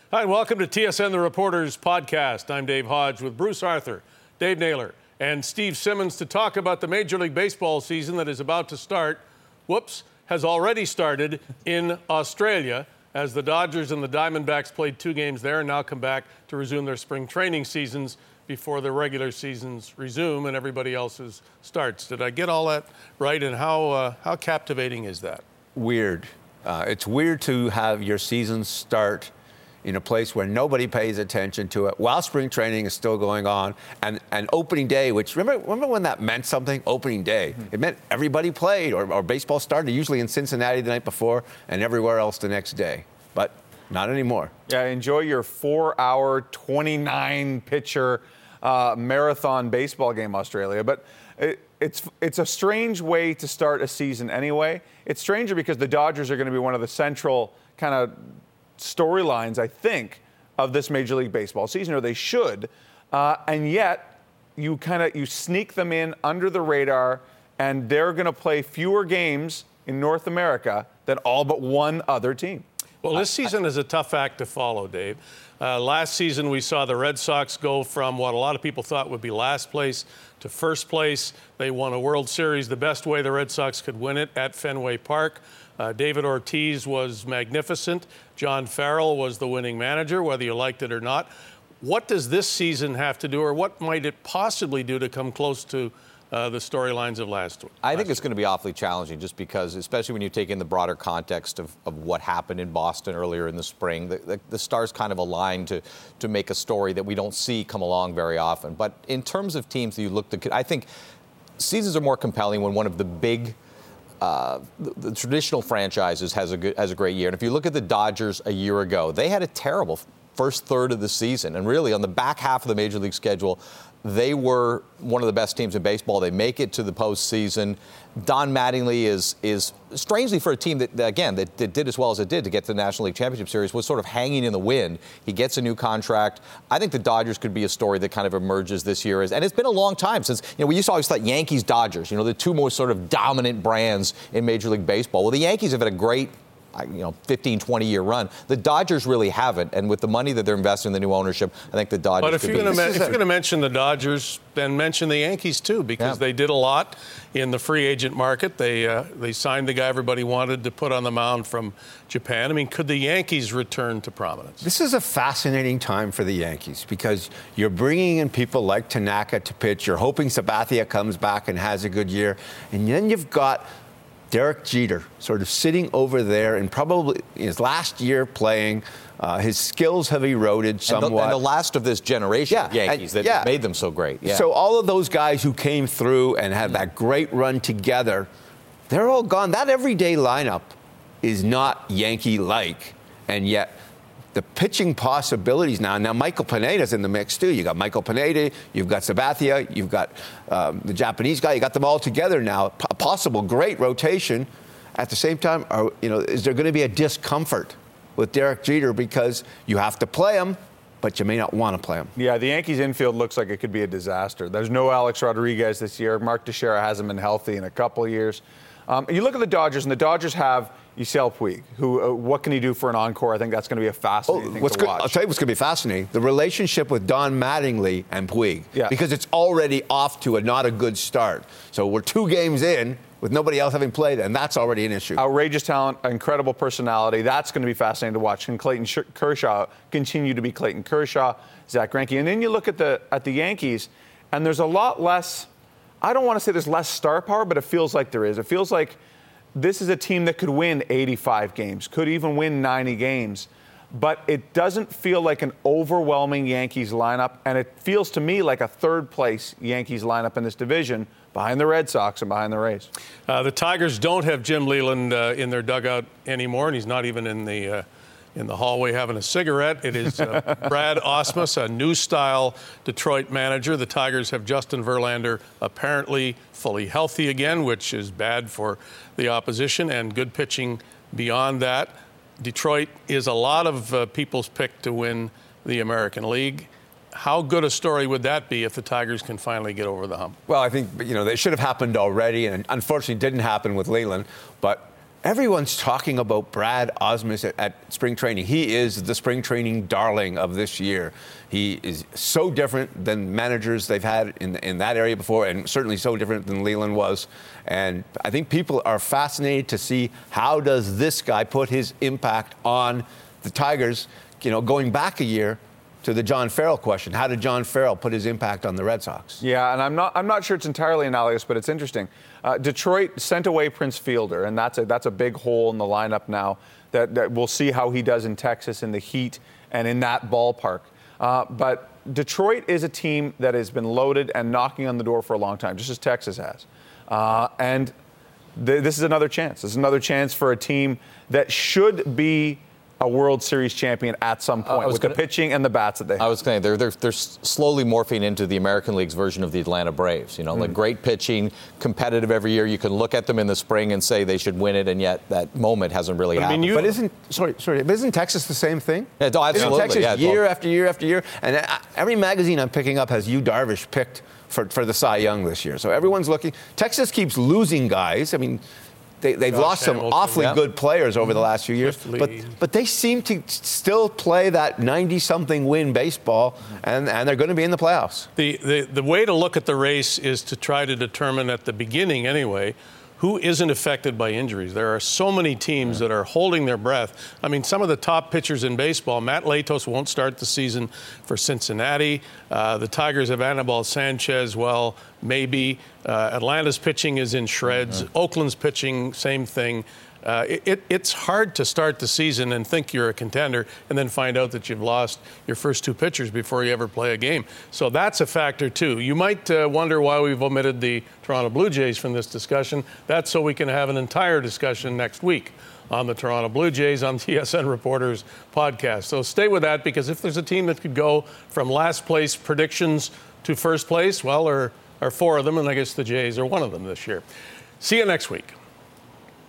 Hi, and welcome to TSN The Reporters podcast. I'm Dave Hodge with Bruce Arthur, Dave Naylor, and Steve Simmons to talk about the Major League Baseball season that is about to start. Has already started in Australia as the Dodgers and the Diamondbacks played 2 games there and now come back to resume their spring training seasons before their regular seasons resume and everybody else's starts. Did I get all that right? And how captivating is that? Weird. It's weird to have your season start in a place where nobody pays attention to it while spring training is still going on, and opening day, which remember when that meant something? Opening day. It meant everybody played, or baseball started usually in Cincinnati the night before and everywhere else the next day. But not anymore. Yeah, enjoy your 4-hour, 29-pitcher marathon baseball game, Australia. But it's a strange way to start a season anyway. It's stranger because the Dodgers are going to be one of the central kind of storylines, I think, of this Major League Baseball season, or they should. And yet, you sneak them in under the radar, and they're going to play fewer games in North America than all but one other team. Well, this season is a tough act to follow, Dave. Last season, we saw the Red Sox go from what a lot of people thought would be last place to first place. They won a World Series the best way the Red Sox could win it at Fenway Park. David Ortiz was magnificent. John Farrell was the winning manager, whether you liked it or not. What does this season have to do, or what might it possibly do to come close to the storylines of last week? I think it's going to be awfully challenging just because, especially when you take in the broader context of what happened in Boston earlier in the spring, the stars kind of aligned to make a story that we don't see come along very often. But in terms of teams that you look to, I think seasons are more compelling when one of the big the traditional franchises has a great year. And if you look at the Dodgers a year ago, they had a terrible first third of the season. And really, on the back half of the Major League schedule, they were one of the best teams in baseball. They make it to the postseason. Don Mattingly is strangely, for a team that did as well as it did to get to the National League Championship Series, was sort of hanging in the wind. He gets a new contract. I think the Dodgers could be a story that kind of emerges this year. And it's been a long time since, we used to always thought Yankees, Dodgers, the two most sort of dominant brands in Major League Baseball. Well, the Yankees have had a great 15, 20-year run. The Dodgers really haven't, and with the money that they're investing in the new ownership, I think the Dodgers. But if you're going to mention the Dodgers, then mention the Yankees too, because they did a lot in the free agent market. They signed the guy everybody wanted to put on the mound from Japan. I mean, could the Yankees return to prominence? This is a fascinating time for the Yankees because you're bringing in people like Tanaka to pitch. You're hoping Sabathia comes back and has a good year, and then you've got Derek Jeter sort of sitting over there and probably his last year playing. His skills have eroded somewhat. And the last of this generation of Yankees that made them so great. Yeah. So all of those guys who came through and had that great run together, they're all gone. That everyday lineup is not Yankee-like. And yet the pitching possibilities now Michael Pineda's in the mix too. You got Michael Pineda, you've got Sabathia, you've got the Japanese guy. You got them all together now. A possible great rotation. At the same time, is there going to be a discomfort with Derek Jeter because you have to play him, but you may not want to play him? Yeah, the Yankees infield looks like it could be a disaster. There's no Alex Rodriguez this year. Mark Teixeira hasn't been healthy in a couple of years. You look at the Dodgers, and the Dodgers have Yasiel Puig, who, what can he do for an encore? I think that's going to be a fascinating thing to watch. I'll tell you what's going to be fascinating. The relationship with Don Mattingly and Puig. Yeah. Because it's already off to not a good start. So we're 2 games in with nobody else having played, and that's already an issue. Outrageous talent, incredible personality. That's going to be fascinating to watch. Can Clayton Kershaw continue to be Clayton Kershaw, Zach Greinke? And then you look at the Yankees, and there's a lot less, I don't want to say there's less star power, but it feels like there is. It feels like this is a team that could win 85 games, could even win 90 games. But it doesn't feel like an overwhelming Yankees lineup, and it feels to me like a third-place Yankees lineup in this division, behind the Red Sox and behind the Rays. The Tigers don't have Jim Leland in their dugout anymore, and he's not even in the hallway having a cigarette. It is Brad Ausmus, a new-style Detroit manager. The Tigers have Justin Verlander apparently fully healthy again, which is bad for the opposition, and good pitching beyond that. Detroit is a lot of people's pick to win the American League. How good a story would that be if the Tigers can finally get over the hump? Well, I think, they should have happened already, and unfortunately didn't happen with Leland. But everyone's talking about Brad Ausmus at spring training. He is the spring training darling of this year. He is so different than managers they've had in that area before, and certainly so different than Leland was. And I think people are fascinated to see how does this guy put his impact on the Tigers, going back a year to the John Farrell question. How did John Farrell put his impact on the Red Sox? Yeah, and I'm not sure it's entirely analogous, but it's interesting. Detroit sent away Prince Fielder, and that's a big hole in the lineup now that we'll see how he does in Texas in the heat and in that ballpark. But Detroit is a team that has been loaded and knocking on the door for a long time, just as Texas has. And this is another chance. This is another chance for a team that should be a World Series champion at some point with the pitching and the bats that they have. I was going to say, they're slowly morphing into the American League's version of the Atlanta Braves. Like great pitching, competitive every year. You can look at them in the spring and say they should win it, and yet that moment hasn't really happened. But isn't Texas the same thing? Yeah, absolutely. Isn't Texas year after year after year? And every magazine I'm picking up has Yu Darvish picked for the Cy Young this year. So everyone's looking. Texas keeps losing guys. I mean, they've lost some awfully good players over the last few years, but they seem to still play that 90-something win baseball, and they're going to be in the playoffs. The way to look at the race is to try to determine at the beginning anyway who isn't affected by injuries. There are so many teams that are holding their breath. I mean, some of the top pitchers in baseball, Matt Latos won't start the season for Cincinnati. The Tigers have Anibal Sanchez, maybe. Atlanta's pitching is in shreds. Oakland's pitching, same thing. It's hard to start the season and think you're a contender and then find out that you've lost your first two pitchers before you ever play a game. So that's a factor, too. You might wonder why we've omitted the Toronto Blue Jays from this discussion. That's so we can have an entire discussion next week on the Toronto Blue Jays on TSN Reporters podcast. So stay with that, because if there's a team that could go from last place predictions to first place, there are four of them, and I guess the Jays are one of them this year. See you next week.